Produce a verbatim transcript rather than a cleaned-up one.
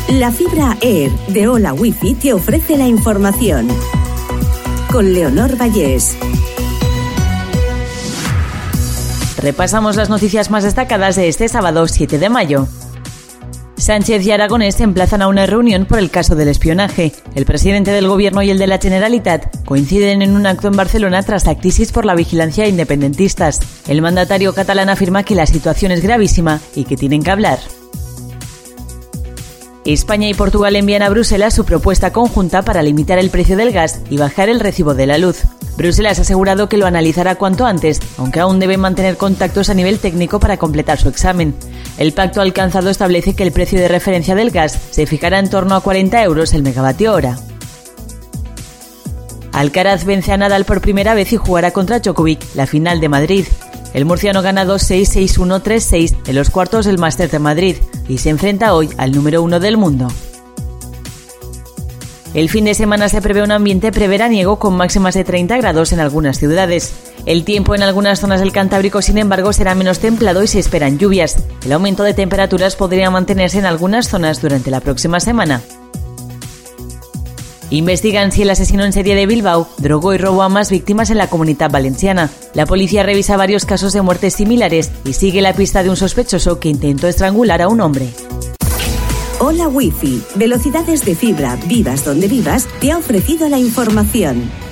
La fibra Air de Hola Wifi te ofrece la información. Con Leonor Vallés. Repasamos las noticias más destacadas de este sábado siete de mayo. Sánchez y Aragonés se emplazan a una reunión por el caso del espionaje. El presidente del Gobierno y el de la Generalitat coinciden en un acto en Barcelona tras la crisis por la vigilancia a independentistas. El mandatario catalán afirma que la situación es gravísima y que tienen que hablar. España y Portugal envían a Bruselas su propuesta conjunta para limitar el precio del gas y bajar el recibo de la luz. Bruselas ha asegurado que lo analizará cuanto antes, aunque aún debe mantener contactos a nivel técnico para completar su examen. El pacto alcanzado establece que el precio de referencia del gas se fijará en torno a cuarenta euros el megavatio hora. Alcaraz vence a Nadal por primera vez y jugará contra Djokovic la final de Madrid. El murciano gana dos seis, seis uno, tres seis en los cuartos del Masters de Madrid y se enfrenta hoy al número uno del mundo. El fin de semana se prevé un ambiente preveraniego con máximas de treinta grados en algunas ciudades. El tiempo en algunas zonas del Cantábrico, sin embargo, será menos templado y se esperan lluvias. El aumento de temperaturas podría mantenerse en algunas zonas durante la próxima semana. Investigan si el asesino en serie de Bilbao drogó y robó a más víctimas en la Comunitat Valenciana. La policía revisa varios casos de muertes similares y sigue la pista de un sospechoso que intentó estrangular a un hombre. Hola Wifi, velocidades de fibra, vivas donde vivas, te ha ofrecido la información.